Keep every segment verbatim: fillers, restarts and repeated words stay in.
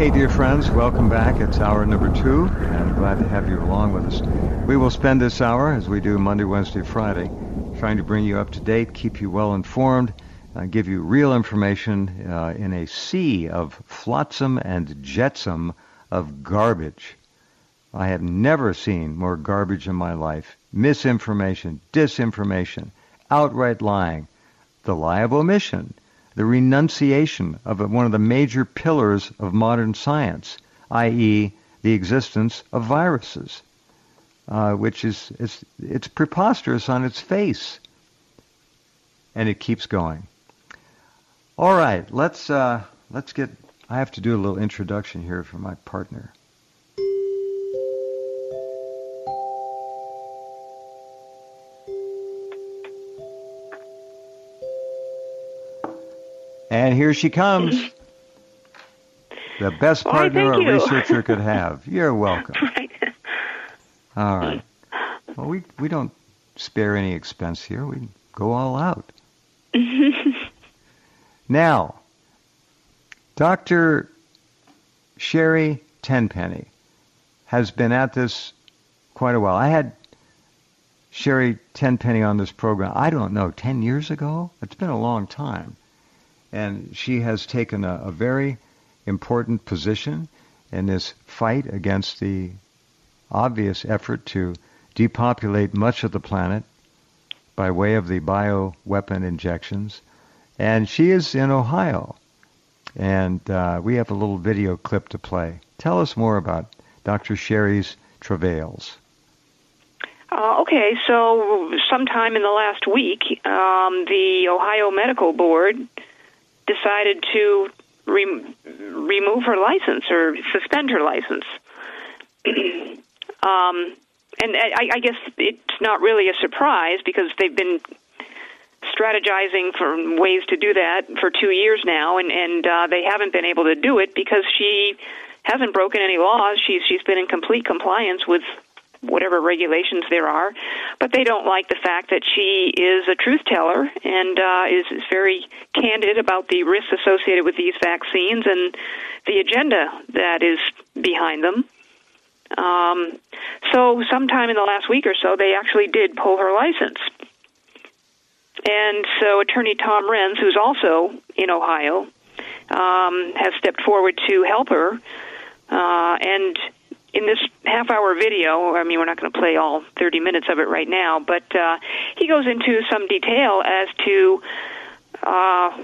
Okay, dear friends, welcome back. It's hour number two, and glad to have you along with us. We will spend this hour, as we do Monday, Wednesday, Friday, trying to bring you up to date, keep you well informed, uh, give you real information uh, in a sea of flotsam and jetsam of garbage. I have never seen more garbage in my life. Misinformation, disinformation, outright lying, the lie of omission, the renunciation of one of the major pillars of modern science, that is the existence of viruses, uh, which is it's, it's preposterous on its face. And it keeps going. All right, let's uh, let's get, I have to do a little introduction here for my partner. And here she comes. The best partner Why, a you. researcher could have. You're welcome. Right. All right. Well, we, we don't spare any expense here. We go all out. Now, Doctor Sherry Tenpenny has been at this quite a while. I had Sherry Tenpenny on this program, I don't know, ten years ago? It's been a long time. And she has taken a, a very important position in this fight against the obvious effort to depopulate much of the planet by way of the bioweapon injections. And she is in Ohio. And uh, we have a little video clip to play. Tell us more about Doctor Sherry's travails. Uh, okay, so sometime in the last week, um, the Ohio Medical Board decided to re- remove her license or suspend her license. um, and I, I guess it's not really a surprise because they've been strategizing for ways to do that for two years now, and, and uh, they haven't been able to do it because she hasn't broken any laws. She's, she's been in complete compliance with whatever regulations there are, but they don't like the fact that she is a truth teller and uh, is, is very candid about the risks associated with these vaccines and the agenda that is behind them. Um, so sometime in the last week or so, they actually did pull her license. And so Attorney Tom Renz, who's also in Ohio, um, has stepped forward to help her, uh, and in this half-hour video, I mean, we're not going to play all thirty minutes of it right now, but uh, he goes into some detail as to uh,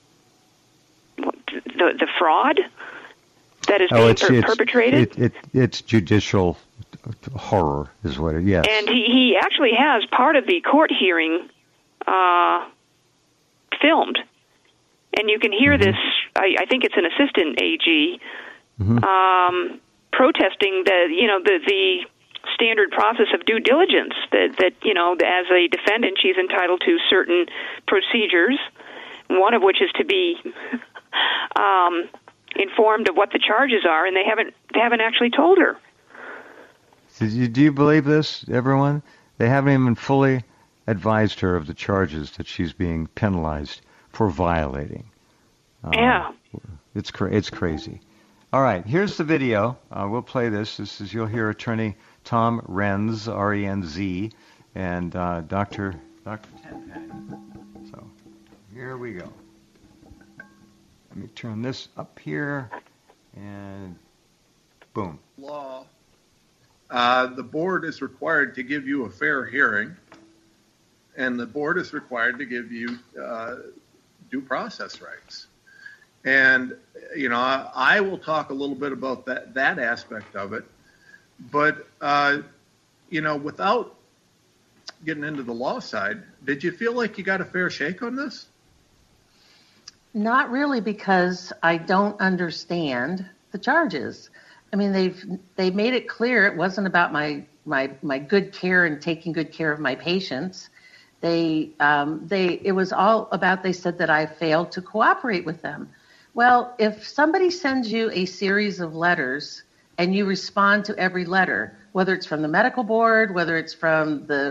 the, the fraud that is oh, being it's, per- it's, perpetrated. It, it, it's judicial horror is what it is. Yes. And he, he actually has part of the court hearing uh, filmed. And you can hear mm-hmm. this, I, I think it's an assistant A G, mm-hmm. um, protesting the, you know, the, the standard process of due diligence, that, that, you know, as a defendant, she's entitled to certain procedures, one of which is to be um, informed of what the charges are, and they haven't, they haven't actually told her. Do you, do you believe this, everyone? They haven't even fully advised her of the charges that she's being penalized for violating. Um, yeah. It's cra- it's crazy. All right, here's the video. Uh, we'll play this. This is, you'll hear Attorney Tom Renz, R E N Z, and uh, Doctor Doctor Tenpenny. So here we go. Let me turn this up here, and boom. Law. Uh, the board is required to give you a fair hearing, and the board is required to give you uh, due process rights. And, you know, I, I will talk a little bit about that, that aspect of it. But, uh, you know, without getting into the law side, did you feel like you got a fair shake on this? Not really, because I don't understand the charges. I mean, they've they made it clear it wasn't about my my my good care and taking good care of my patients. They um, they it was all about, they said that I failed to cooperate with them. Well, if somebody sends you a series of letters and you respond to every letter, whether it's from the medical board, whether it's from the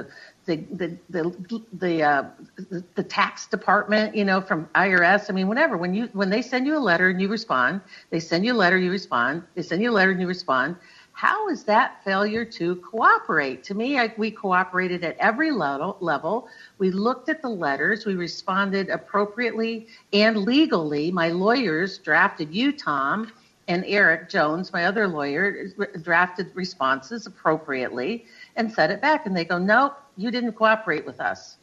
the the the the, uh, the the tax department, you know, from I R S. I mean, whenever when you when they send you a letter and you respond, they send you a letter, you respond. They send you a letter and you respond. How is that failure to cooperate? To me, I, we cooperated at every level. Level. We looked at the letters. We responded appropriately and legally. My lawyers drafted you, Tom, and Eric Jones, my other lawyer, drafted responses appropriately and sent it back. And they go, nope, you didn't cooperate with us.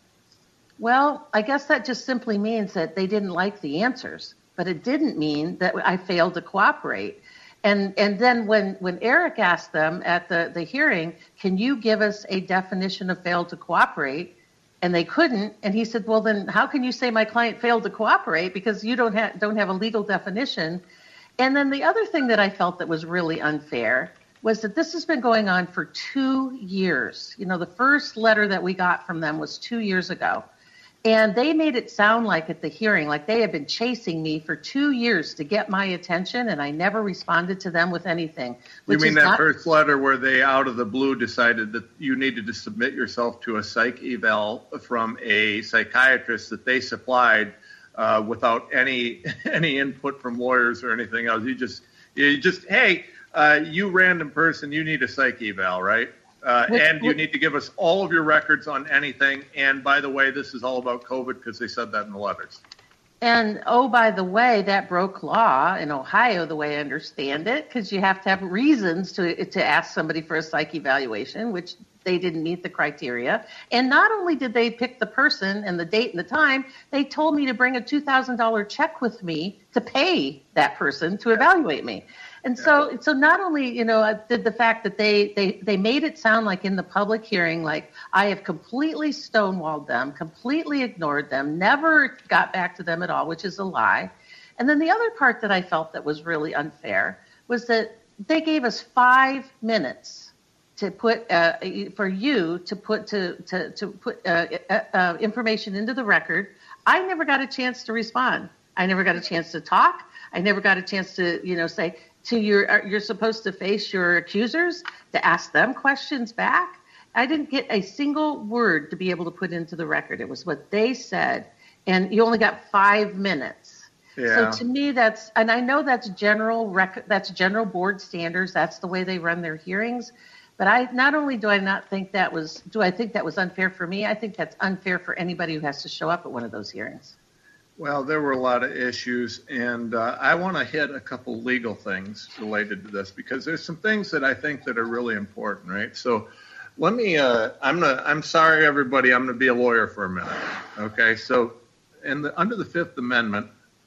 Well, I guess that just simply means that they didn't like the answers, but it didn't mean that I failed to cooperate. And and then when, when Eric asked them at the, the hearing, can you give us a definition of failed to cooperate? And they couldn't. And he said, well, then how can you say my client failed to cooperate because you don't have don't have a legal definition? And then the other thing that I felt that was really unfair was that this has been going on for two years. You know, the first letter that we got from them was two years ago. And they made it sound like at the hearing, like they had been chasing me for two years to get my attention, and I never responded to them with anything. You mean that not- first letter where they, out of the blue, decided that you needed to submit yourself to a psych eval from a psychiatrist that they supplied uh, without any any input from lawyers or anything else? You just, you just, hey, uh, you random person, you need a psych eval, right? Uh, which, and you which, need to give us all of your records on anything. And by the way, this is all about COVID because they said that in the letters. And, oh, by the way, that broke law in Ohio, the way I understand it, because you have to have reasons to to ask somebody for a psych evaluation, which they didn't meet the criteria. And not only did they pick the person and the date and the time, they told me to bring a two thousand dollars check with me to pay that person to evaluate me. And so, so not only, you know, did the fact that they, they, they made it sound like in the public hearing, like I have completely stonewalled them, completely ignored them, never got back to them at all, which is a lie. And then the other part that I felt that was really unfair was that they gave us five minutes to put, uh, for you to put, to, to, to put uh, uh, information into the record. I never got a chance to respond. I never got a chance to talk. I never got a chance to, you know, say, to your, you're supposed to face your accusers, to ask them questions back. I didn't get a single word to be able to put into the record. It was what they said, and you only got five minutes. Yeah. So to me, that's, and I know that's general rec, that's general board standards. That's the way they run their hearings. But I, not only do I not think that was, do I think that was unfair for me? I think that's unfair for anybody who has to show up at one of those hearings. Well, there were a lot of issues, and uh, I want to hit a couple legal things related to this because there's some things that I think that are really important, right? So let me, uh, I'm gonna, I'm sorry, everybody, I'm going to be a lawyer for a minute, okay? So in the, under the Fifth Amendment,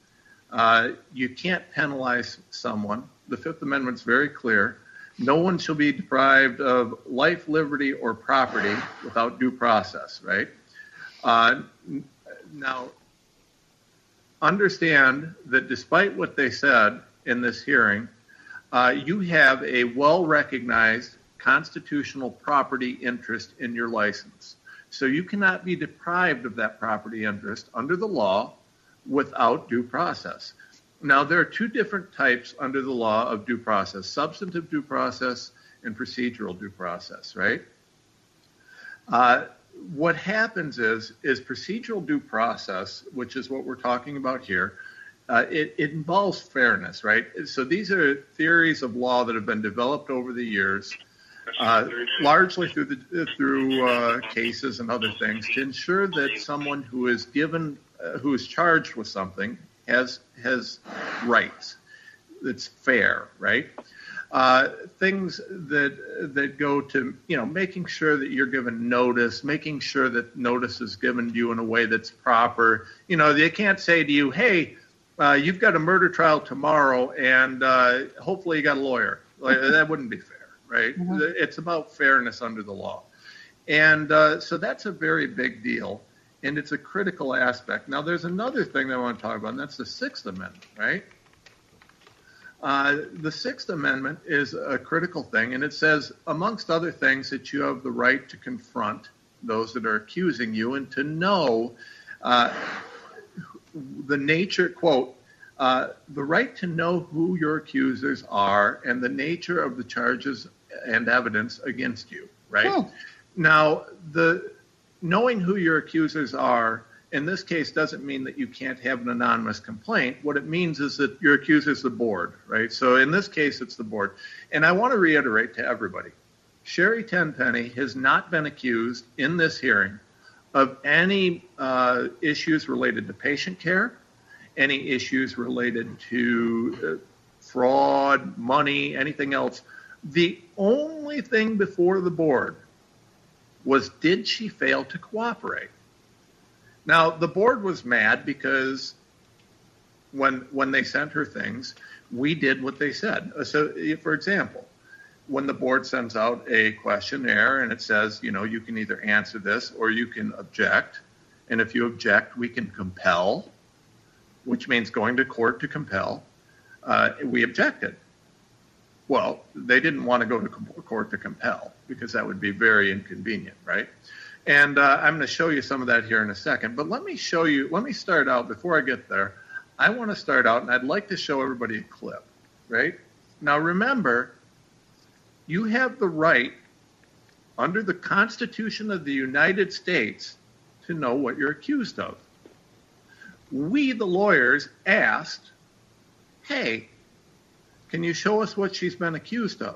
uh, you can't penalize someone. The Fifth Amendment's very clear. No one shall be deprived of life, liberty, or property without due process, right? Uh, now, understand that despite what they said in this hearing, uh, you have a well-recognized constitutional property interest in your license. So you cannot be deprived of that property interest under the law without due process. Now, there are two different types under the law of due process: substantive due process and procedural due process, right? Uh, What happens is, is procedural due process, which is what we're talking about here, uh, it, it involves fairness, right? So these are theories of law that have been developed over the years, uh, largely through the through uh, cases and other things, to ensure that someone who is given, uh, who is charged with something, has has rights. It's fair, right? Uh, things that that go to, you know, making sure that you're given notice, making sure that notice is given to you in a way that's proper. You know, they can't say to you, hey, uh, you've got a murder trial tomorrow, and uh, hopefully you got a lawyer. Like, that wouldn't be fair, right? Mm-hmm. It's about fairness under the law. And uh, so that's a very big deal, and it's a critical aspect. Now, there's another thing that I want to talk about, and that's the Sixth Amendment, right? Uh, the Sixth Amendment is a critical thing, and it says, amongst other things, that you have the right to confront those that are accusing you and to know uh, the nature, quote, uh, the right to know who your accusers are and the nature of the charges and evidence against you, right? Oh. Now, the knowing who your accusers are in this case doesn't mean that you can't have an anonymous complaint. What it means is that your accuser is the board, right? So in this case, it's the board. And I want to reiterate to everybody, Sherry Tenpenny has not been accused in this hearing of any uh, issues related to patient care, any issues related to uh, fraud, money, anything else. The only thing before the board was, did she fail to cooperate? Now, the board was mad because when when they sent her things, we did what they said. So, for example, when the board sends out a questionnaire and it says, you know, you can either answer this or you can object. And if you object, we can compel, which means going to court to compel. Uh, we objected. Well, they didn't want to go to court to compel because that would be very inconvenient, right? And uh, I'm going to show you some of that here in a second. But let me show you, let me start out, before I get there, I want to start out, and I'd like to show everybody a clip, right? Now, remember, you have the right, under the Constitution of the United States, to know what you're accused of. We, the lawyers, asked, hey, can you show us what she's been accused of?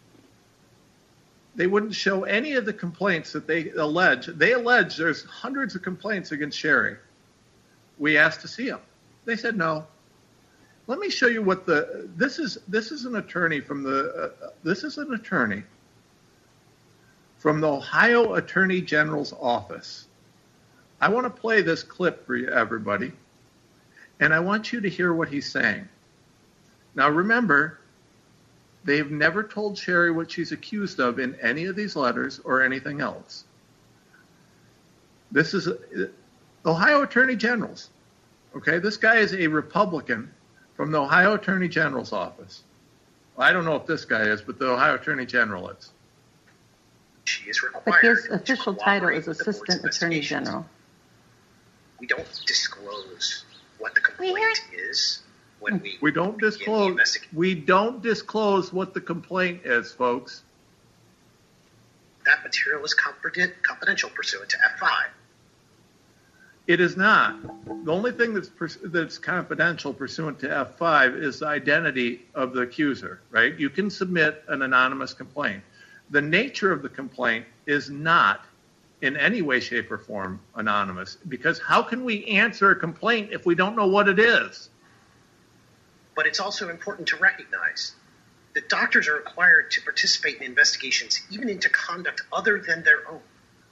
They wouldn't show any of the complaints that they allege. They allege there's hundreds of complaints against Sherry. We asked to see them. They said no. Let me show you what the, this is, this is an attorney from the, uh, this is an attorney from the Ohio Attorney General's office. I want to play this clip for you, everybody, and I want you to hear what he's saying. Now, remember, they've never told Sherry what she's accused of in any of these letters or anything else. This is uh, Ohio Attorney General's. Okay, this guy is a Republican from the Ohio Attorney General's office. Well, I don't know if this guy is, but the Ohio Attorney General is. She is required. But his official title is Assistant Attorney General. We don't disclose what the complaint is when we we don't disclose we don't disclose what the complaint is, folks. That material is confidential pursuant to F five. It is not. The only thing that's that's confidential pursuant to F five is the identity of the accuser, right? You can submit an anonymous complaint. The nature of the complaint is not in any way, shape, or form anonymous, because how can we answer a complaint if we don't know what it is? But it's also important to recognize that doctors are required to participate in investigations even into conduct other than their own.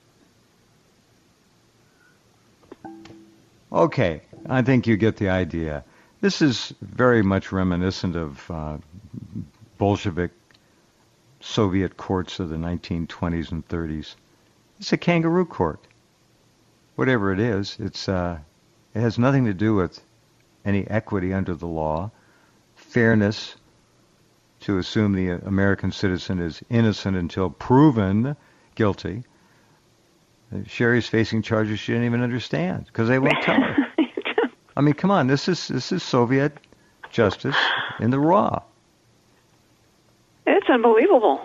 Okay, I think you get the idea. This is very much reminiscent of uh, Bolshevik Soviet courts of the nineteen twenties and thirties. It's a kangaroo court. Whatever it is, it's uh, it has nothing to do with any equity under the law, fairness, to assume the American citizen is innocent until proven guilty. Sherry's facing charges she didn't even understand because they won't tell her. I mean, come on, this is this is Soviet justice in the raw. It's unbelievable.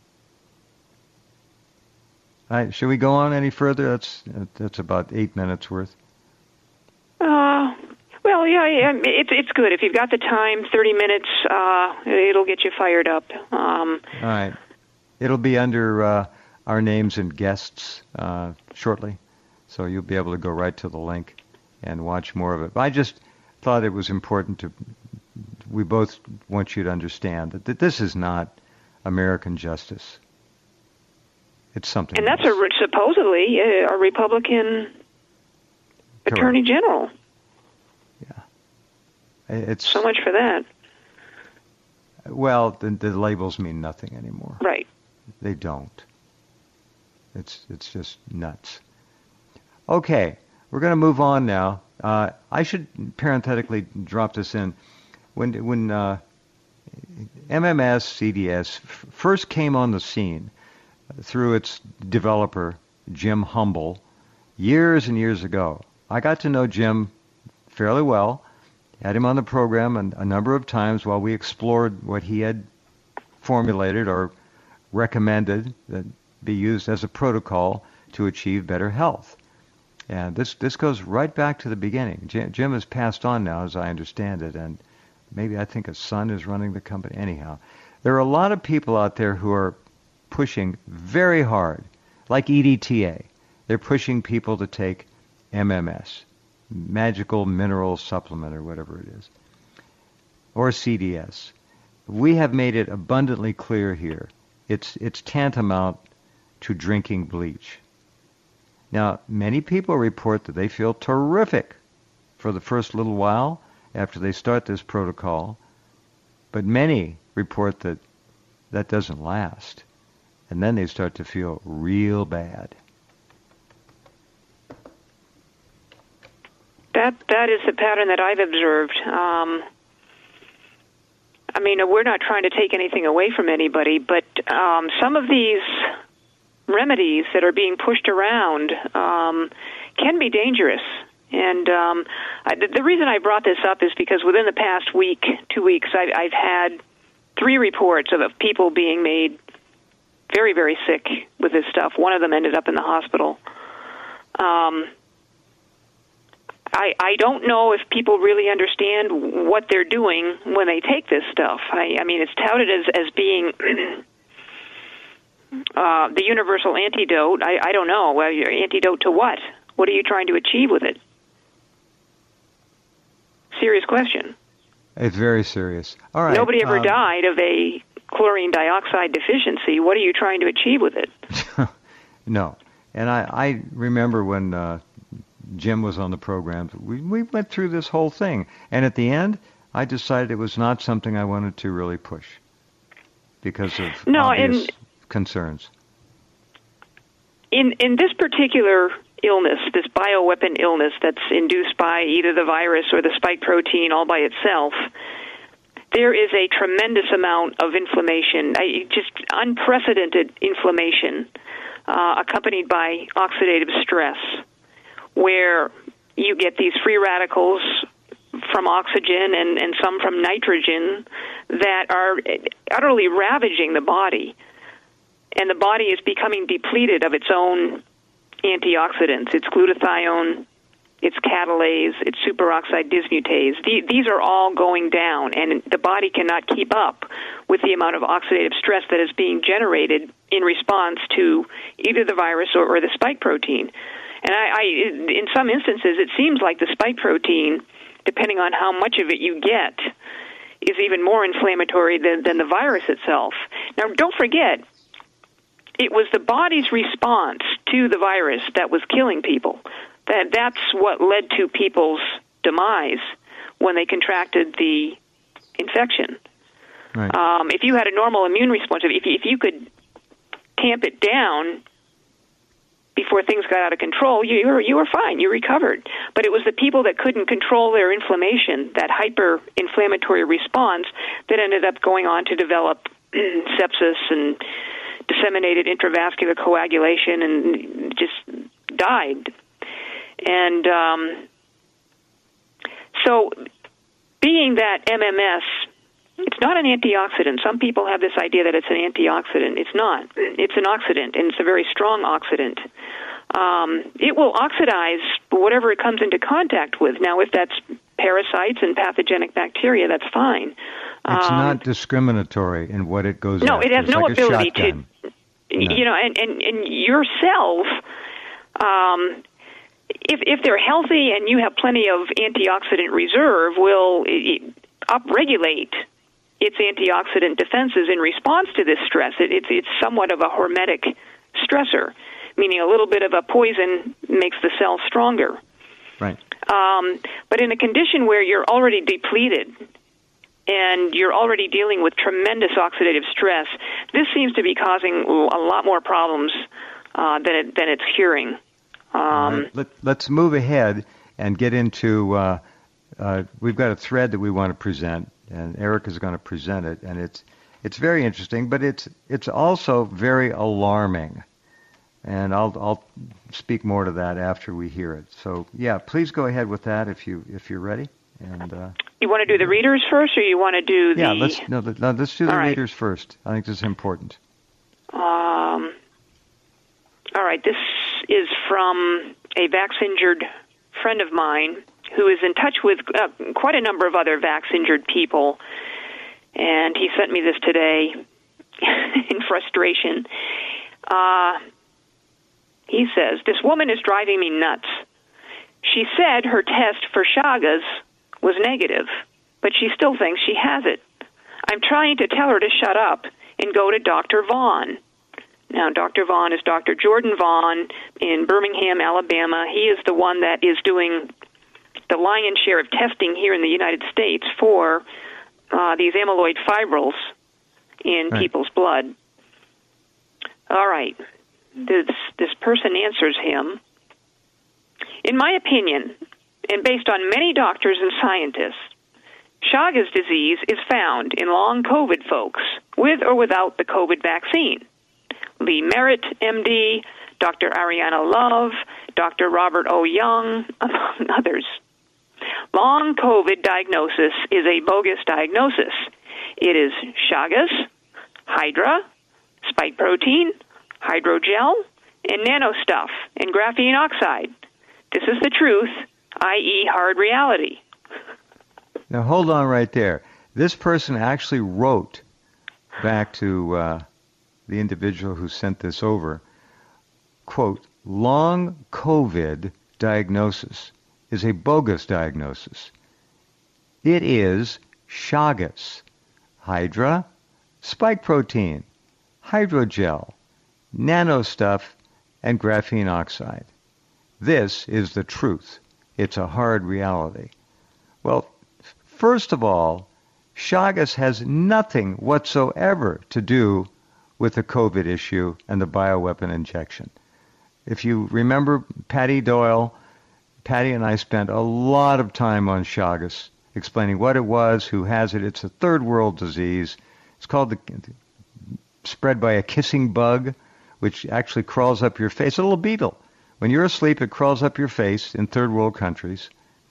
All right, should we go on any further? That's that's about eight minutes worth. Uh, well, yeah, yeah, it's it's good if you've got the time. Thirty minutes, uh, it'll get you fired up. Um, All right, it'll be under uh, our names and guests uh, shortly, so you'll be able to go right to the link and watch more of it. But I just thought it was important to. We both want you to understand that, that this is not American justice. It's something and that's else. a, supposedly a, a Republican Correct. Attorney General. Yeah. It's so much for that. Well, the, the labels mean nothing anymore. Right. They don't. It's it's just nuts. Okay, we're going to move on now. Uh, I should parenthetically drop this in. When when uh, M M S C D S f- first came on the scene through its developer, Jim Humble, years and years ago, I got to know Jim fairly well. Had him on the program a, a number of times while we explored what he had formulated or recommended that be used as a protocol to achieve better health. And this, this goes right back to the beginning. Jim, Jim has passed on now, as I understand it, and maybe I think his son is running the company. Anyhow, there are a lot of people out there who are pushing very hard, like E D T A. They're pushing people to take M M S, Magical Mineral Supplement, or whatever it is, or C D S. We have made it abundantly clear here. It's, it's tantamount to drinking bleach. Now, many people report that they feel terrific for the first little while after they start this protocol, but many report that that doesn't last, and then they start to feel real bad. That that is the pattern that I've observed. Um, I mean, we're not trying to take anything away from anybody, but um, some of these remedies that are being pushed around um, can be dangerous. And um, I, the reason I brought this up is because within the past week, two weeks, I, I've had three reports of, of people being made very, very sick with this stuff. One of them ended up in the hospital. Um, I, I don't know if people really understand what they're doing when they take this stuff. I, I mean, it's touted as, as being uh, the universal antidote. I, I don't know. Well, your antidote to what? What are you trying to achieve with it? Serious question. It's very serious. All right. Nobody ever um, died of a chlorine dioxide deficiency. What are you trying to achieve with it? No. And I, I remember when uh, Jim was on the program, we, we went through this whole thing. And at the end, I decided it was not something I wanted to really push because of no, obvious and concerns. In, in this particular illness, this bioweapon illness that's induced by either the virus or the spike protein all by itself, there is a tremendous amount of inflammation, just unprecedented inflammation, uh, accompanied by oxidative stress, where you get these free radicals from oxygen and, and some from nitrogen that are utterly ravaging the body. And the body is becoming depleted of its own antioxidants, its glutathione, its catalase, its superoxide dismutase. These are all going down, and the body cannot keep up with the amount of oxidative stress that is being generated in response to either the virus or, or the spike protein. And I, I, in some instances, it seems like the spike protein, depending on how much of it you get, is even more inflammatory than, than the virus itself. Now, don't forget, it was the body's response to the virus that was killing people. That that's what led to people's demise when they contracted the infection. Right. Um, if you had a normal immune response, if you, if you could tamp it down before things got out of control, you, you were you were fine. You recovered. But it was the people that couldn't control their inflammation, that hyper-inflammatory response, that ended up going on to develop sepsis and disseminated intravascular coagulation and just died. And um, so being that M M S, it's not an antioxidant. Some people have this idea that it's an antioxidant. It's not. It's an oxidant, and it's a very strong oxidant. Um, it will oxidize whatever it comes into contact with. Now, if that's parasites and pathogenic bacteria, that's fine. It's um, not discriminatory in what it goes No, after. it has it's no like ability a shotgun. to, no. you know, and, and, and your cells, um, if, if they're healthy and you have plenty of antioxidant reserve, will upregulate its antioxidant defenses in response to this stress. It, it's, it's somewhat of a hormetic stressor, meaning a little bit of a poison makes the cell stronger. Right. Um, but in a condition where you're already depleted and you're already dealing with tremendous oxidative stress, this seems to be causing a lot more problems uh, than, it, than it's curing. Um, right. Let, let's move ahead and get into, uh, uh, we've got a thread that we want to present, and Eric is going to present it, and it's it's very interesting, but it's it's also very alarming. And I'll I'll speak more to that after we hear it. So yeah, please go ahead with that if you if you're ready. And uh, you want to do the readers first, or you want to do the? Yeah, let's no, no let's do the right. readers first. I think this is important. Um. All right. This is from a vax-injured friend of mine who is in touch with uh, quite a number of other vax-injured people, and he sent me this today in frustration. Uh, he says, "This woman is driving me nuts. She said her test for Chagas was negative, but she still thinks she has it. I'm trying to tell her to shut up and go to Doctor Vaughn." Now, Doctor Vaughn is Doctor Jordan Vaughn in Birmingham, Alabama. He is the one that is doing the lion's share of testing here in the United States for uh, these amyloid fibrils in right. people's blood. All right. This, this person answers him, "In my opinion, and based on many doctors and scientists, Chagas disease is found in long COVID folks with or without the COVID vaccine. Lee Merritt, M D, Doctor Ariana Love, Doctor Robert O. Young, among others. Long COVID diagnosis is a bogus diagnosis. It is Chagas, Hydra, spike protein, hydrogel, and nanostuff, and graphene oxide. This is the truth, that is hard reality." Now, hold on right there. This person actually wrote back to uh, the individual who sent this over, quote, "Long COVID diagnosis is a bogus diagnosis. It is Chagas, Hydra, spike protein, hydrogel, nanostuff, and graphene oxide. This is the truth. It's a hard reality." Well, first of all, Chagas has nothing whatsoever to do with the COVID issue and the bioweapon injection. If you remember Patty Doyle, Patty and I spent a lot of time on Chagas, explaining what it was, who has it. It's a third world disease. It's called the spread by a kissing bug, which actually crawls up your face. A little beetle. When you're asleep, it crawls up your face in third world countries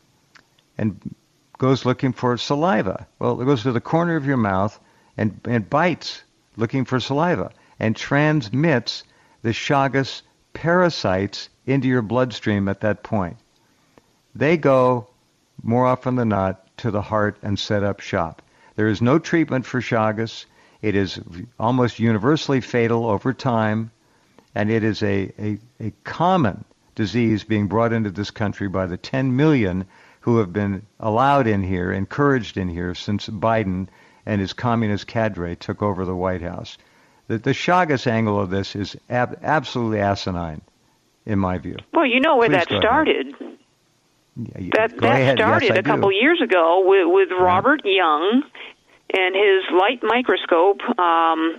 and goes looking for saliva. Well, it goes to the corner of your mouth and, and bites looking for saliva and transmits the Chagas parasites into your bloodstream at that point. They go, more often than not, to the heart and set up shop. There is no treatment for Chagas. It is almost universally fatal over time, and it is a, a, a common disease being brought into this country by the ten million who have been allowed in here, encouraged in here since Biden and his communist cadre took over the White House. The, the Chagas angle of this is ab- absolutely asinine, in my view. Well, you know where Please that started. Yeah, yeah, that that ahead. started yes, a couple do. years ago with, with yeah. Robert Young and his light microscope um,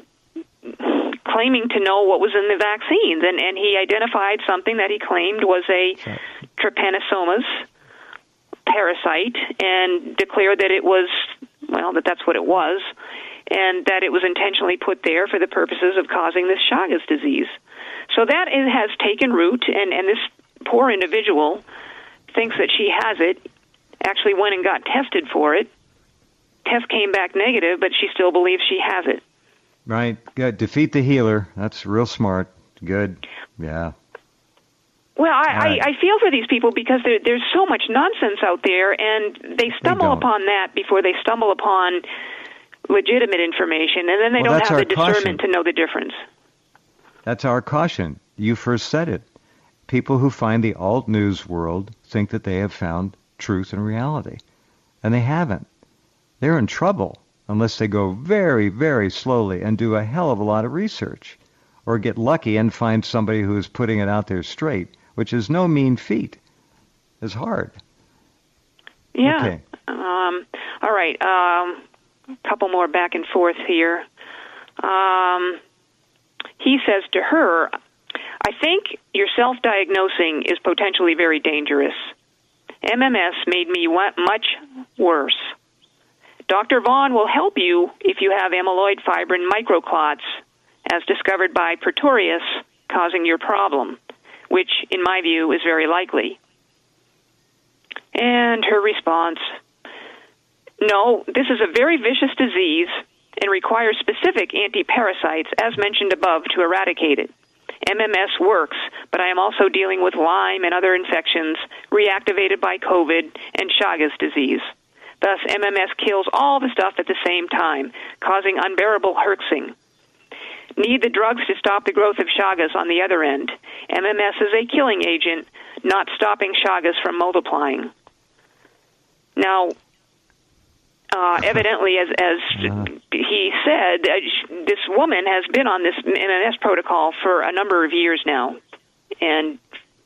claiming to know what was in the vaccines. And, and he identified something that he claimed was a right. trypanosomus parasite and declared that it was, well, that that's what it was, and that it was intentionally put there for the purposes of causing this Chagas disease. So that is, has taken root, and, and this poor individual thinks that she has it, actually went and got tested for it. Test came back negative, but she still believes she has it. Right. Good. Defeat the healer. That's real smart. Good. Yeah. Well, I, right. I, I feel for these people because there, there's so much nonsense out there, and they stumble they upon that before they stumble upon legitimate information, and then they well, don't have the discernment caution. to know the difference. That's our caution. You first said it. People who find the alt news world think that they have found truth and reality, and they haven't. They're in trouble unless they go very, very slowly and do a hell of a lot of research, or get lucky and find somebody who is putting it out there straight, which is no mean feat. It's hard. Yeah. Okay. Um, all right. Um, a couple more back and forth here. Um, he says to her, "I think your self-diagnosing is potentially very dangerous. M M S made me much worse. Doctor Vaughn will help you if you have amyloid fibrin microclots, as discovered by Pretorius, causing your problem, which, in my view, is very likely." And her response, "No, this is a very vicious disease and requires specific anti-parasites, as mentioned above, to eradicate it. M M S works, but I am also dealing with Lyme and other infections reactivated by COVID and Chagas disease. Thus, M M S kills all the stuff at the same time, causing unbearable herxing. Need the drugs to stop the growth of Chagas on the other end. M M S is a killing agent, not stopping Chagas from multiplying. Now, uh, evidently, as, as uh. he said, uh, this woman has been on this M M S protocol for a number of years now. And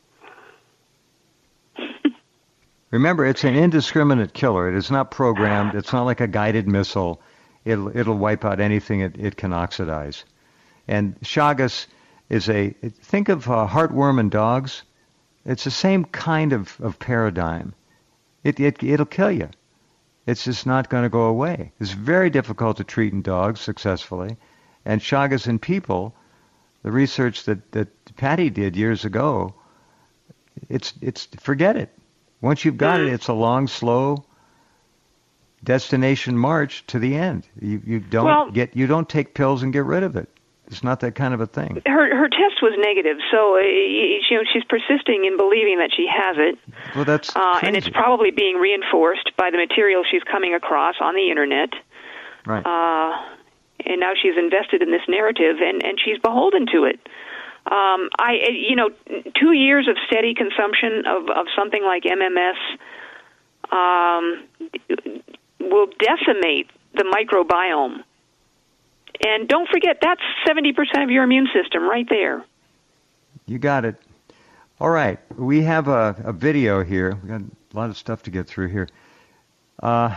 remember, it's an indiscriminate killer. It is not programmed. It's not like a guided missile. It'll, it'll wipe out anything it, it can oxidize. And Chagas is a, think of uh, heartworm in dogs. It's the same kind of, of paradigm. It, it, it'll kill you. It's just not going to go away. It's very difficult to treat in dogs successfully. And Chagas in people, the research that, that Patty did years ago, it's it's forget it. Once you've got it, it's a long, slow destination march to the end. You you don't well, get you don't take pills and get rid of it. It's not that kind of a thing. Her her test was negative, so uh, you know she's persisting in believing that she has it. Well, that's uh, crazy. And it's probably being reinforced by the material she's coming across on the internet. Right. Uh, and now she's invested in this narrative, and, and she's beholden to it. Um, I you know two years of steady consumption of, of something like M M S um, will decimate the microbiome. And don't forget, that's seventy percent of your immune system right there. You got it. All right. We have a, a video here. We've got a lot of stuff to get through here. Uh,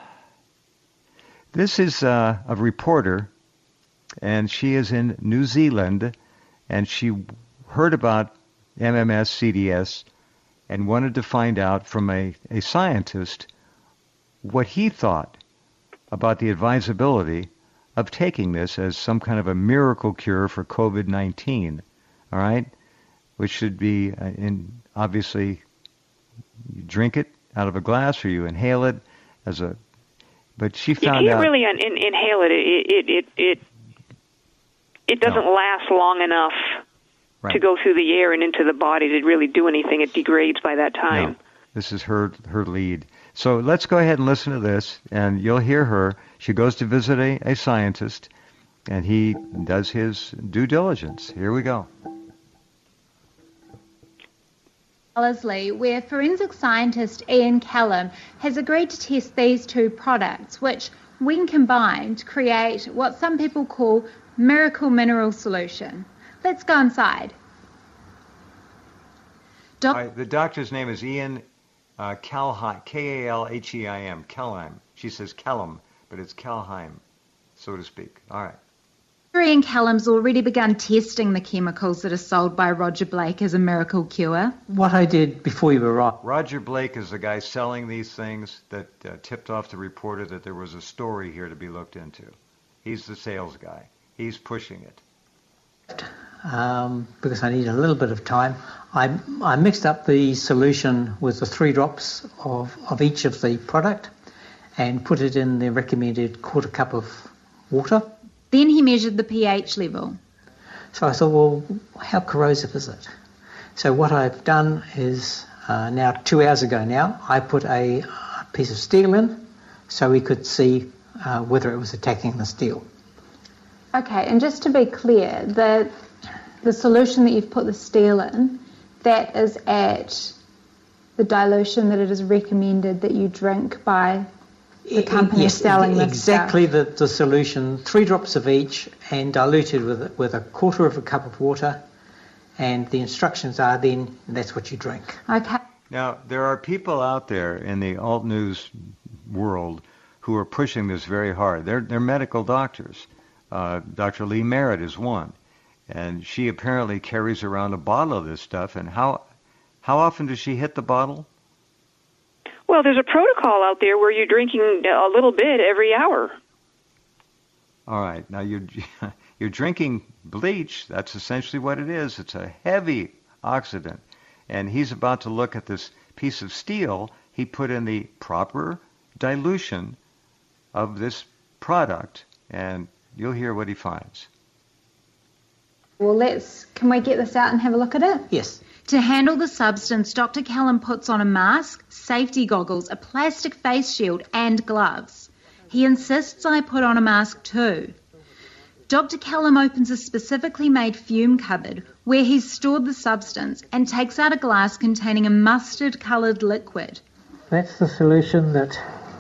this is uh, a reporter, and she is in New Zealand, and she heard about M M S, C D S, and wanted to find out from a, a scientist what he thought about the advisability of taking this as some kind of a miracle cure for COVID nineteen, all right, which should be, uh, in obviously, you drink it out of a glass or you inhale it as a, but she found out... You can't out, really in, in, inhale it. It it it it, it doesn't no. last long enough right. to go through the air and into the body to really do anything. It degrades by that time. No. This is her her lead. So let's go ahead and listen to this, and you'll hear her. She goes to visit a, a scientist, and he does his due diligence. Here we go. Wellesley, where forensic scientist Ian Callum has agreed to test these two products, which, when combined, create what some people call miracle mineral solution. Let's go inside. Doc- Right, the doctor's name is Ian uh, Kalheim, K A L H E I M, Kalheim. She says Callum, but it's Kalheim, so to speak. All right. Ian Callum's already begun testing the chemicals that are sold by Roger Blake as a miracle cure. What I did before you arrived. Roger Blake is the guy selling these things that uh, tipped off the reporter that there was a story here to be looked into. He's the sales guy. He's pushing it. Um, because I need a little bit of time, I, I mixed up the solution with the three drops of, of each of the product and put it in the recommended quarter cup of water. Then he measured the pH level. So I thought, well, how corrosive is it? So what I've done is, uh, now two hours ago now, I put a, a piece of steel in so we could see uh, whether it was attacking the steel. Okay, and just to be clear, the the solution that you've put the steel in, that is at the dilution that it is recommended that you drink by the company yes, selling this exactly stuff. the, the solution, three drops of each and diluted with with a quarter of a cup of water, and the instructions are then that's what you drink. Okay. Now, there are people out there in the alt news world who are pushing this very hard. They're, they're medical doctors. Uh, Doctor Lee Merritt is one, and she apparently carries around a bottle of this stuff. And how how often does she hit the bottle? Well, there's a protocol out there where you're drinking a little bit every hour. All right. Now, you're, you're drinking bleach. That's essentially what it is. It's a heavy oxidant. And he's about to look at this piece of steel. He put in the proper dilution of this product, and you'll hear what he finds. Well, let's, can we get this out and have a look at it? Yes. To handle the substance, Doctor Callum puts on a mask, safety goggles, a plastic face shield and gloves. He insists I put on a mask too. Doctor Callum opens a specifically made fume cupboard where he's stored the substance and takes out a glass containing a mustard-coloured liquid. That's the solution that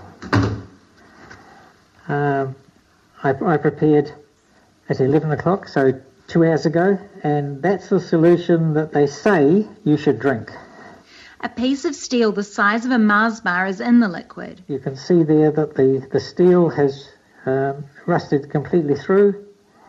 um, I, I prepared at eleven o'clock, so two hours ago, and that's the solution that they say you should drink. A piece of steel the size of a Mars bar is in the liquid. You can see there that the, the steel has um, rusted completely through,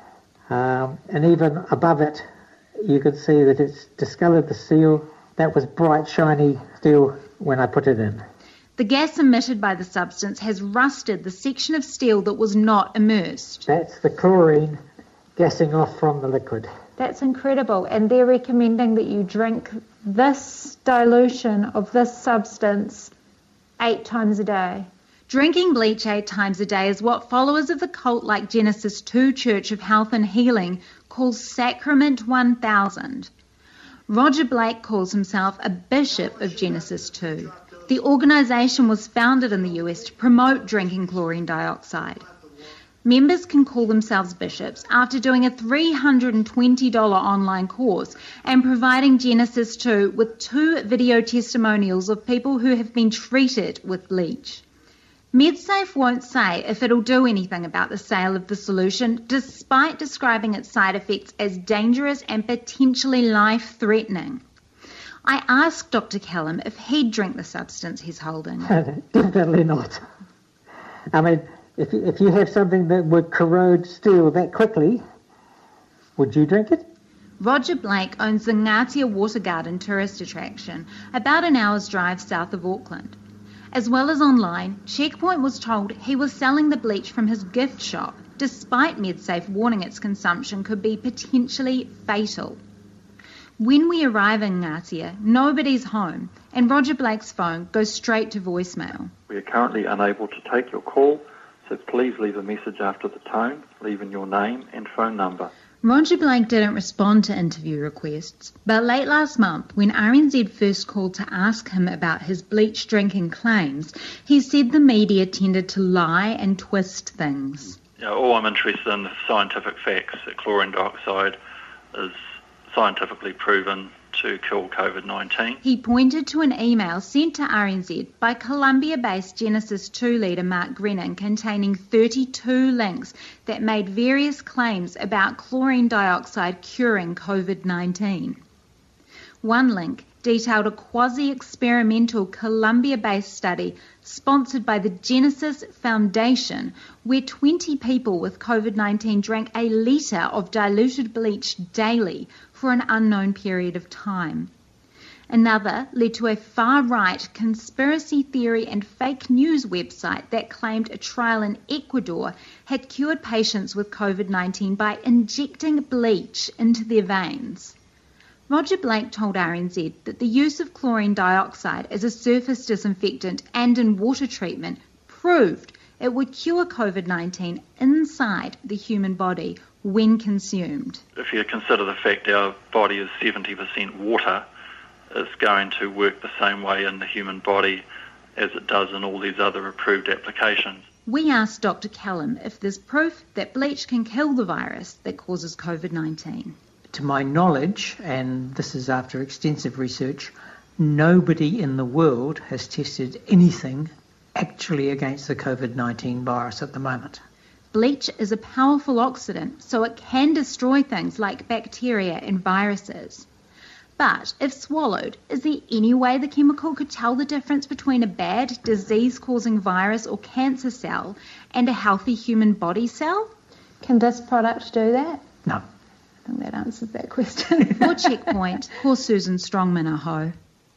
um, and even above it you can see that it's discoloured the steel. That was bright, shiny steel when I put it in. The gas emitted by the substance has rusted the section of steel that was not immersed. That's the chlorine gassing off from the liquid. That's incredible, and they're recommending that you drink this dilution of this substance eight times a day. Drinking bleach eight times a day is what followers of the cult-like Genesis two Church of Health and Healing call Sacrament one thousand. Roger Blake calls himself a bishop of Genesis two. The organisation was founded in the U S to promote drinking chlorine dioxide. Members can call themselves bishops after doing a three hundred twenty dollars online course and providing Genesis two with two video testimonials of people who have been treated with bleach. MedSafe won't say if it'll do anything about the sale of the solution, despite describing its side effects as dangerous and potentially life-threatening. I asked Doctor Callum if he'd drink the substance he's holding. Definitely not. I mean, if you, if you have something that would corrode steel that quickly, would you drink it? Roger Blake owns the Ngatea Water Garden tourist attraction, about an hour's drive south of Auckland. As well as online, Checkpoint was told he was selling the bleach from his gift shop, despite MedSafe warning its consumption could be potentially fatal. When we arrive in Ngatea, nobody's home, and Roger Blake's phone goes straight to voicemail. We are currently unable to take your call, so please leave a message after the tone, leaving your name and phone number. Roger Blake didn't respond to interview requests, but late last month, when R N Z first called to ask him about his bleach drinking claims, he said the media tended to lie and twist things. You know, all I'm interested in is scientific facts, that chlorine dioxide is scientifically proven to kill COVID nineteen. He pointed to an email sent to R N Z by Columbia-based Genesis two leader Mark Grennan containing thirty-two links that made various claims about chlorine dioxide curing COVID nineteen. One link detailed a quasi-experimental Columbia-based study sponsored by the Genesis Foundation where twenty people with COVID nineteen drank a litre of diluted bleach daily for an unknown period of time. Another led to a far-right conspiracy theory and fake news website that claimed a trial in Ecuador had cured patients with COVID nineteen by injecting bleach into their veins. Roger Blake told R N Z that the use of chlorine dioxide as a surface disinfectant and in water treatment proved it would cure COVID nineteen inside the human body when consumed. If you consider the fact our body is seventy percent water, it's going to work the same way in the human body as it does in all these other approved applications. We asked Doctor Callum if there's proof that bleach can kill the virus that causes COVID nineteen. To my knowledge, and this is after extensive research, nobody in the world has tested anything actually against the COVID nineteen virus at the moment. Bleach is a powerful oxidant, so it can destroy things like bacteria and viruses. But if swallowed, is there any way the chemical could tell the difference between a bad, disease-causing virus or cancer cell and a healthy human body cell? Can this product do that? No. I think that answers that question. For Checkpoint, poor Susan Strongman, aho.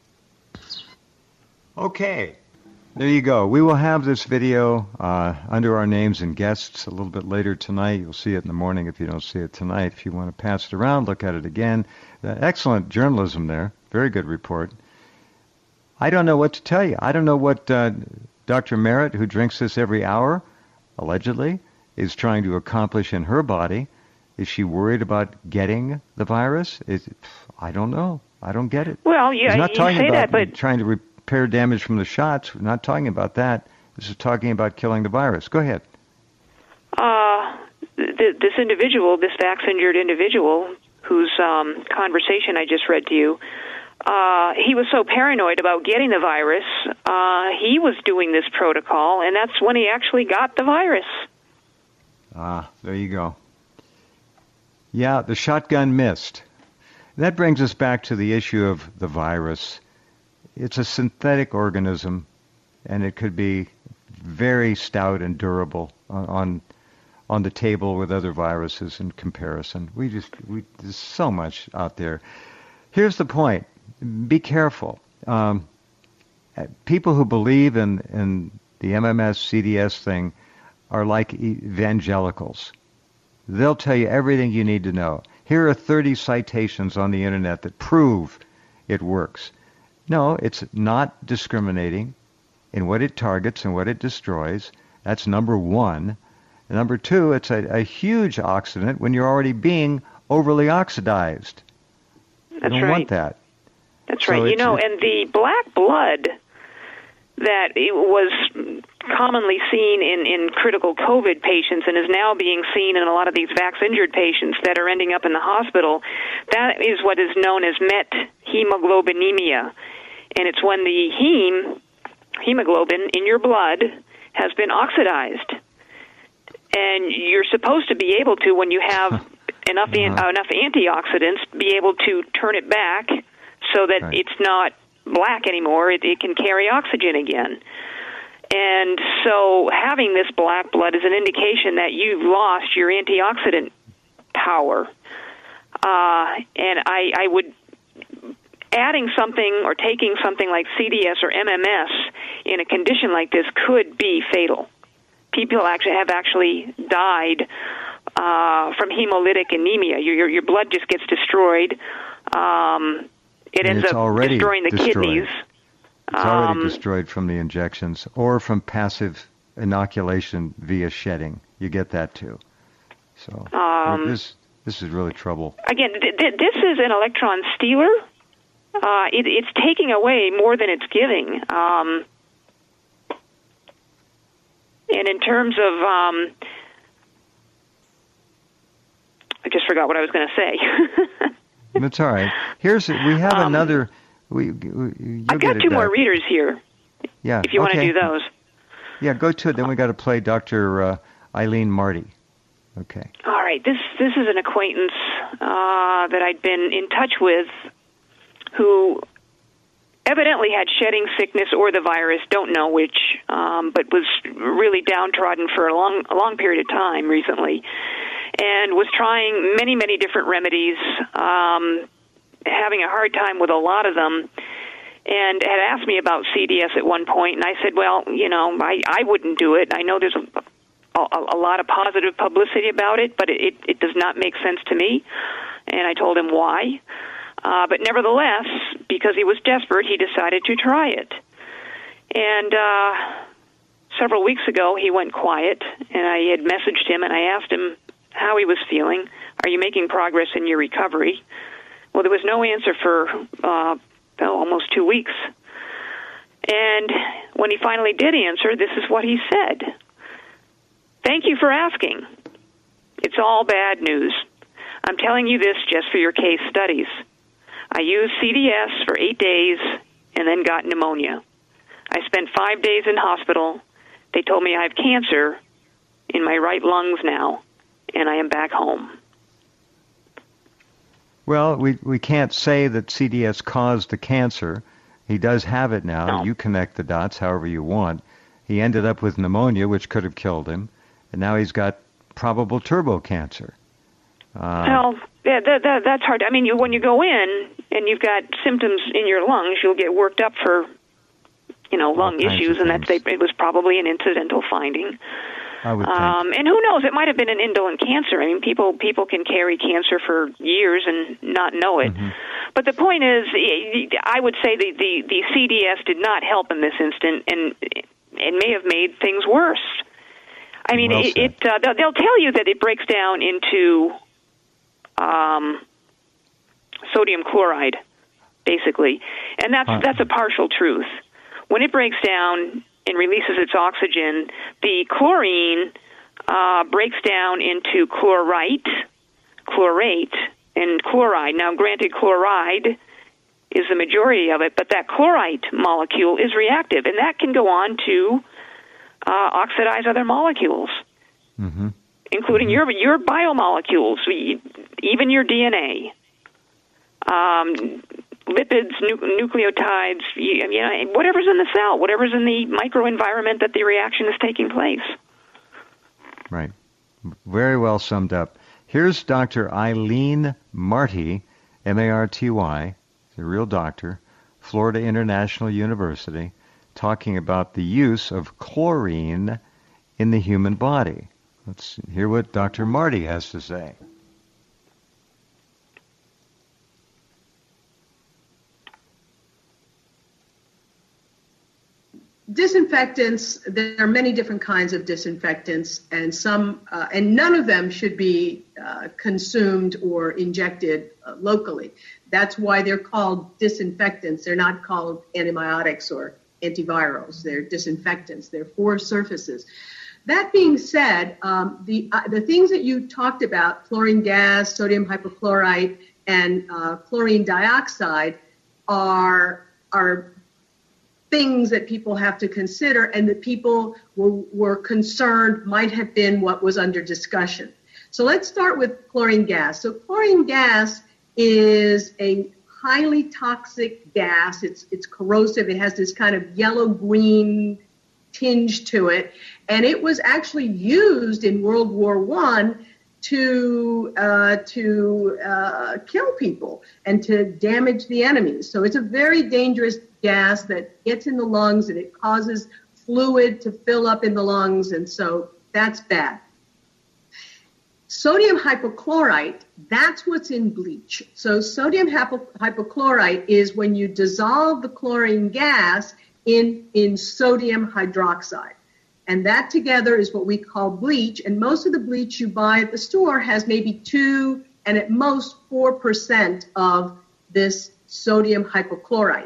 Okay. There you go. We will have this video uh, under our names and guests a little bit later tonight. You'll see it in the morning if you don't see it tonight. If you want to pass it around, look at it again. Uh, excellent journalism there. Very good report. I don't know what to tell you. I don't know what uh, Doctor Merritt, who drinks this every hour, allegedly, is trying to accomplish in her body. Is she worried about getting the virus? Is it, I don't know. I don't get it. Well, yeah, He's not you talking say about that, but trying to repair damage from the shots. We're not talking about that. This is talking about killing the virus. Go ahead. Uh, th- this individual, this vax-injured individual, whose um, conversation I just read to you, uh, he was so paranoid about getting the virus, uh, he was doing this protocol, and that's when he actually got the virus. Ah, there you go. Yeah, the shotgun missed. That brings us back to the issue of the virus. It's a synthetic organism, and it could be very stout and durable on on, on the table with other viruses in comparison. We just we there's so much out there. Here's the point: be careful. Um, people who believe in in the M M S C D S thing are like evangelicals. They'll tell you everything you need to know. Here are thirty citations on the internet that prove it works. No, it's not discriminating in what it targets and what it destroys. That's number one. And number two, it's a, a huge oxidant when you're already being overly oxidized. That's you don't right. want that. That's So right. You it's- know, and the black blood that it was commonly seen in, in critical COVID patients and is now being seen in a lot of these vax-injured patients that are ending up in the hospital, that is what is known as methemoglobinemia. And it's when the heme, hemoglobin in your blood has been oxidized. And you're supposed to be able to, when you have enough an, Uh-huh. enough antioxidants, be able to turn it back so that Right. it's not black anymore. It, it can carry oxygen again. And so having this black blood is an indication that you've lost your antioxidant power. Uh, and I, I would, adding something or taking something like C D S or M M S in a condition like this could be fatal. People actually have actually died uh, from hemolytic anemia. Your, your, your blood just gets destroyed. Um, it And ends it's up already destroying the destroyed. kidneys. It's already Um, destroyed from the injections or from passive inoculation via shedding. You get that too. So Um, this this is really trouble. Again, th- th- this is an electron stealer. Uh, it, it's taking away more than it's giving. Um, and in terms of, um, I just forgot what I was going to say. That's all right. Here's we have Um, another. We, we you'll I've get got it two back. more readers here, Yeah. if you want to okay. do those. Yeah, go to it. Then we got to play Doctor Uh, Eileen Marty. Okay. All right, this this is an acquaintance uh, that I'd been in touch with who evidently had shedding sickness or the virus, don't know which, um, but was really downtrodden for a long, a long period of time recently, and was trying many, many different remedies, um, having a hard time with a lot of them, and had asked me about C D S at one point, and I said, well, you know, I, I wouldn't do it. I know there's a, a, a lot of positive publicity about it, but it, it does not make sense to me, and I told him why. Uh, but nevertheless, because he was desperate, he decided to try it. And uh, several weeks ago, he went quiet, and I had messaged him, and I asked him how he was feeling. Are you making progress in your recovery? Well, there was no answer for uh, oh, almost two weeks. And when he finally did answer, this is what he said. Thank you for asking. It's all bad news. I'm telling you this just for your case studies. I used C D S for eight days and then got pneumonia. I spent five days in hospital. They told me I have cancer in my right lungs now, and I am back home. Well, we we can't say that C D S caused the cancer. He does have it now. No. You connect the dots however you want. He ended up with pneumonia, which could have killed him, and now he's got probable turbo cancer. Uh, Well, yeah, that, that, that's hard. I mean, you, when you go in and you've got symptoms in your lungs, you'll get worked up for, you know, lung kinds issues, of and that's things. they, it was probably an incidental finding. I would think. Um, and who knows? It might have been an indolent cancer. I mean, people people can carry cancer for years and not know it. Mm-hmm. But the point is, I would say the, the, the C D S did not help in this instant, and it may have made things worse. I mean, Well it, said. it uh, they'll, they'll tell you that it breaks down into sodium chloride, basically. And that's Huh. that's a partial truth. When it breaks down and releases its oxygen, the chlorine uh, breaks down into chlorite, chlorate, and chloride. Now, granted, chloride is the majority of it, but that chlorite molecule is reactive, and that can go on to uh, oxidize other molecules, Mm-hmm. including your your biomolecules, even your D N A, um, lipids, nu- nucleotides, you, you know, whatever's in the cell, whatever's in the microenvironment that the reaction is taking place. Right. Very well summed up. Here's Doctor Eileen Marty, M A R T Y, a real doctor, Florida International University, talking about the use of chlorine in the human body. Let's hear what Doctor Marty has to say. Disinfectants, there are many different kinds of disinfectants, and some, uh, and none of them should be uh, consumed or injected uh, locally. That's why they're called disinfectants. They're not called antibiotics or antivirals. They're disinfectants. They're for surfaces. That being said, um, the uh, the things that you talked about, chlorine gas, sodium hypochlorite, and uh, chlorine dioxide, are are things that people have to consider, and that people were, were concerned might have been what was under discussion. So let's start with chlorine gas. So chlorine gas is a highly toxic gas. It's it's corrosive. It has this kind of yellow-green tinge to it, and it was actually used in World War One to uh, to uh, kill people and to damage the enemies. So it's a very dangerous gas that gets in the lungs, and it causes fluid to fill up in the lungs, and so that's bad. Sodium hypochlorite, that's what's in bleach. So sodium hypo- hypochlorite is when you dissolve the chlorine gas in, in sodium hydroxide. And that together is what we call bleach. And most of the bleach you buy at the store has maybe two and at most four percent of this sodium hypochlorite.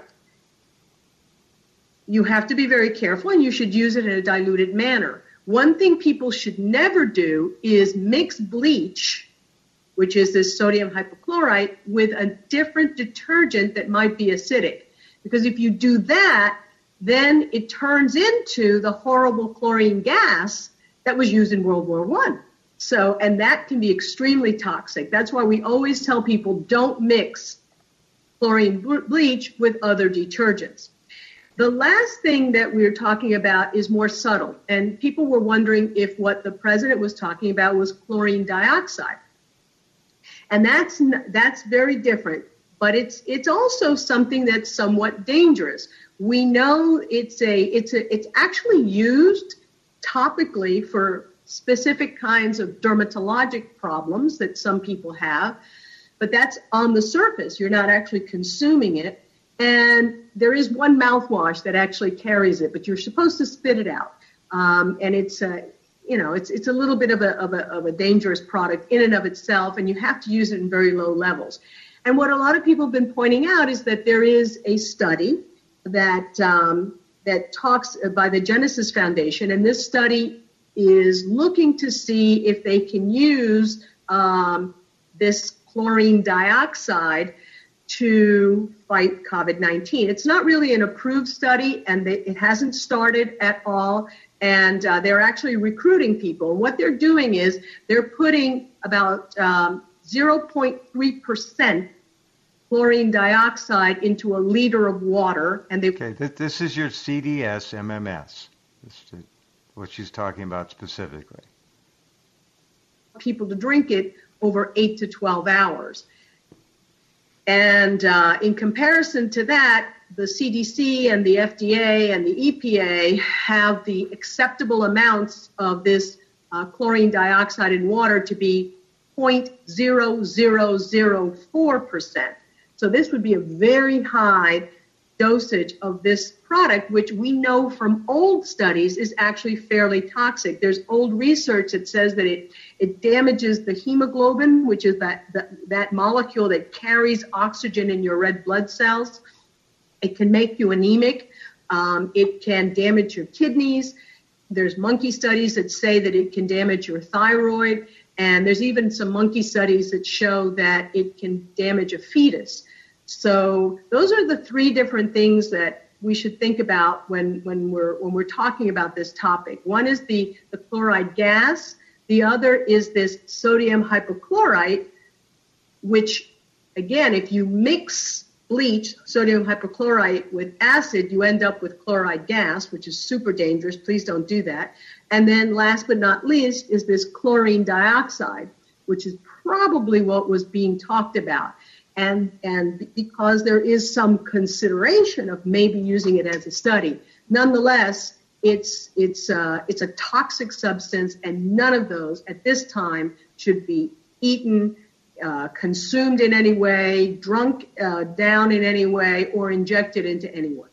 You have to be very careful, and you should use it in a diluted manner. One thing people should never do is mix bleach, which is this sodium hypochlorite, with a different detergent that might be acidic. Because if you do that, then it turns into the horrible chlorine gas that was used in World War One. So, and that can be extremely toxic. That's why we always tell people don't mix chlorine bleach with other detergents. The last thing that we're talking about is more subtle, and people were wondering if what the president was talking about was chlorine dioxide. And that's that's very different, but it's it's also something that's somewhat dangerous. We know it's a it's a it's actually used topically for specific kinds of dermatologic problems that some people have, but that's on the surface. You're not actually consuming it. And there is one mouthwash that actually carries it, but you're supposed to spit it out. Um, and it's a, you know, it's it's a little bit of a, of a of a dangerous product in and of itself, and you have to use it in very low levels. And what a lot of people have been pointing out is that there is a study that um, that talks by the Genesis Foundation, and this study is looking to see if they can use um, this chlorine dioxide to fight COVID nineteen. It's not really an approved study, and they, it hasn't started at all, and uh, they're actually recruiting people. What they're doing is they're putting about um, zero point three percent chlorine dioxide into a liter of water, and they... Okay, th- this is your C D S M M S, this is what she's talking about specifically. People to drink it over eight to twelve hours. And uh, in comparison to that, the C D C and the F D A and the E P A have the acceptable amounts of this uh, chlorine dioxide in water to be zero point zero zero zero four percent. So this would be a very high dosage of this product, which we know from old studies is actually fairly toxic. There's old research that says that it, it damages the hemoglobin, which is that, that, that molecule that carries oxygen in your red blood cells. It can make you anemic. Um, it can damage your kidneys. There's monkey studies that say that it can damage your thyroid. And there's even some monkey studies that show that it can damage a fetus. So those are the three different things that we should think about when, when we're when we're talking about this topic. One is the, the chloride gas. The other is this sodium hypochlorite, which, again, if you mix bleach, sodium hypochlorite, with acid, you end up with chloride gas, which is super dangerous. Please don't do that. And then last but not least is this chlorine dioxide, which is probably what was being talked about. And, and because there is some consideration of maybe using it as a study, nonetheless, it's, it's, uh, it's a toxic substance, and none of those at this time should be eaten, uh, consumed in any way, drunk uh, down in any way, or injected into anyone.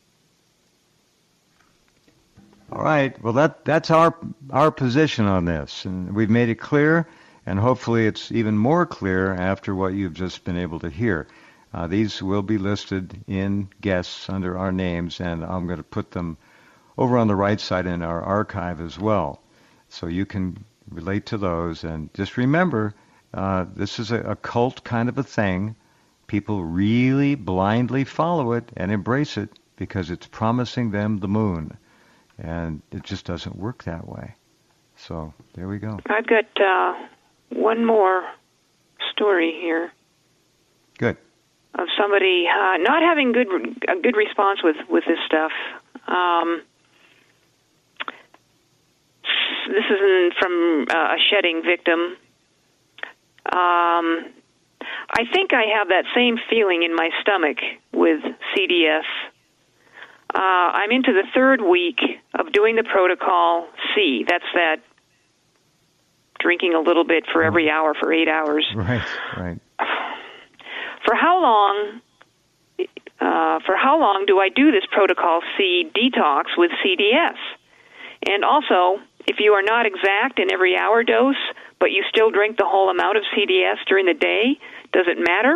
All right. Well, that that's our our position on this, and we've made it clear. And hopefully it's even more clear after what you've just been able to hear. Uh, these will be listed in guests under our names, and I'm going to put them over on the right side in our archive as well. So you can relate to those. And just remember, uh, this is a, a cult kind of a thing. People really blindly follow it and embrace it because it's promising them the moon. And it just doesn't work that way. So there we go. I've got... Uh... One more story here. Good. Of somebody uh, not having good a good response with, with this stuff. Um, this is from uh, a shedding victim. Um, I think I have that same feeling in my stomach with C D S. Uh, I'm into the third week of doing the protocol C. That's that. Drinking a little bit for every hour for eight hours. Right, right. For how long? Uh, for how long do I do this protocol C detox with C D S? And also, if you are not exact in every hour dose, but you still drink the whole amount of C D S during the day, does it matter?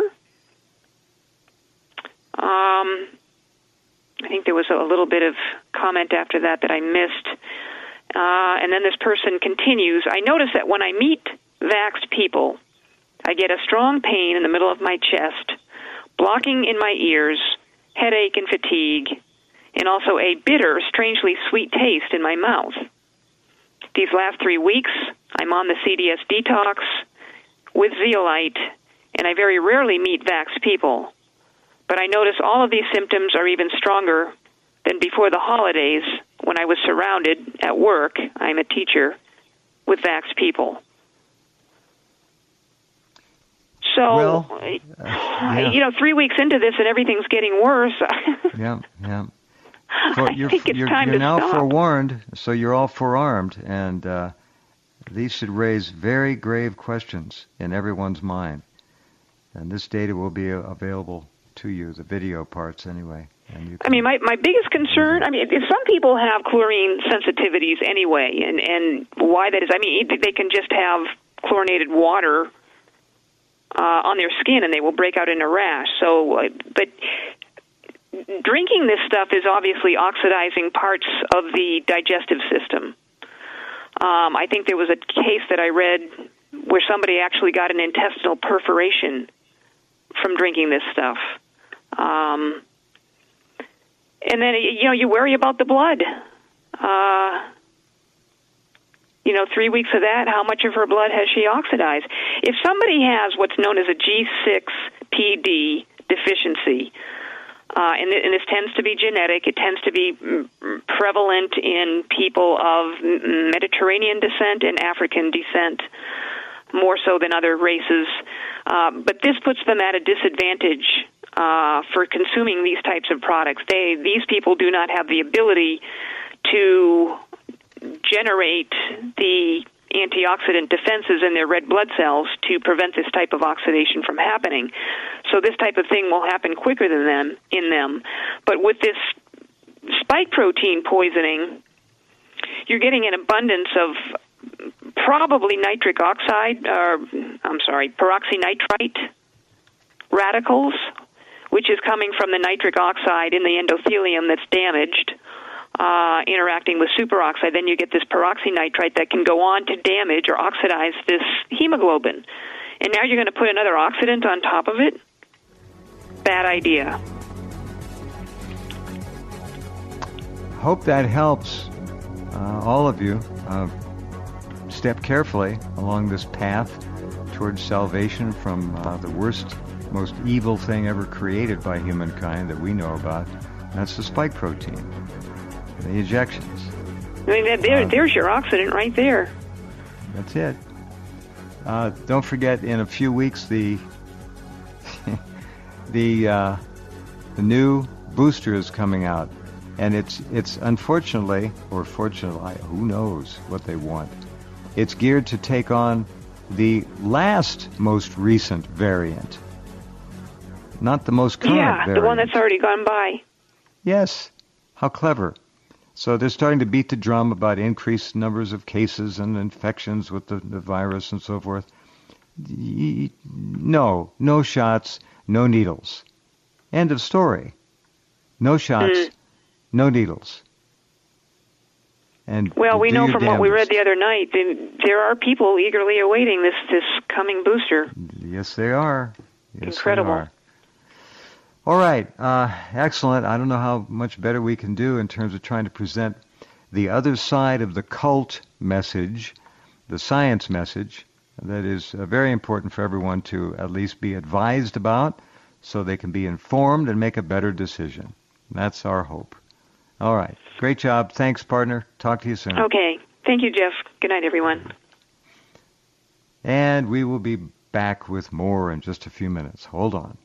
Um, I think there was a little bit of comment after that that I missed. Uh, and then this person continues, I notice that when I meet vaxxed people, I get a strong pain in the middle of my chest, blocking in my ears, headache and fatigue, and also a bitter, strangely sweet taste in my mouth. These last three weeks, I'm on the C D S detox with zeolite, and I very rarely meet vaxxed people. But I notice all of these symptoms are even stronger than before the holidays, when I was surrounded at work, I'm a teacher, with vaxxed people. So, well, uh, yeah. you know, three weeks into this and everything's getting worse. yeah, yeah. For, I you're, think it's you're, time you're to now stop. forewarned, so you're all forearmed, and uh, these should raise very grave questions in everyone's mind. And this data will be available to you, the video parts anyway. I mean, my, my biggest concern, I mean, if some people have chlorine sensitivities anyway, and, and why that is, I mean, they can just have chlorinated water uh, on their skin and they will break out in a rash. So, uh, but drinking this stuff is obviously oxidizing parts of the digestive system. Um, I think there was a case that I read where somebody actually got an intestinal perforation from drinking this stuff. Um, and then, you know, you worry about the blood. Uh, you know, three weeks of that, how much of her blood has she oxidized? If somebody has what's known as a G six P D deficiency, uh, and, and this tends to be genetic, it tends to be prevalent in people of Mediterranean descent and African descent, more so than other races. Uh, but this puts them at a disadvantage uh, for consuming these types of products. They, these people do not have the ability to generate the antioxidant defenses in their red blood cells to prevent this type of oxidation from happening. So this type of thing will happen quicker than them in them. But with this spike protein poisoning, you're getting an abundance of probably nitric oxide, or I'm sorry, peroxynitrite radicals, which is coming from the nitric oxide in the endothelium that's damaged, uh, interacting with superoxide. Then you get this peroxynitrite that can go on to damage or oxidize this hemoglobin. And now you're going to put another oxidant on top of it? Bad idea. Hope that helps uh, all of you. Uh, step carefully along this path towards salvation from uh, the worst, most evil thing ever created by humankind that we know about. That's the spike protein, the injections. I mean, that, there, uh, there's your oxidant right there. That's it. Uh, don't forget, in a few weeks, the the uh, the new booster is coming out, and it's it's unfortunately, or fortunately, who knows what they want. It's geared to take on the last most recent variant, not the most current yeah, variant. the one that's already gone by. Yes. How clever. So they're starting to beat the drum about increased numbers of cases and infections with the, the virus and so forth. No, no shots, no needles. End of story. No shots, mm. no needles. And well, we know from damnedest. what we read the other night, there are people eagerly awaiting this, this coming booster. Yes, they are. Yes, Incredible. They are. All right. Uh, excellent. I don't know how much better we can do in terms of trying to present the other side of the cult message, the science message, that is uh, very important for everyone to at least be advised about so they can be informed and make a better decision. That's our hope. All right. Great job. Thanks, partner. Talk to you soon. Okay. Thank you, Jeff. Good night, everyone. And we will be back with more in just a few minutes. Hold on.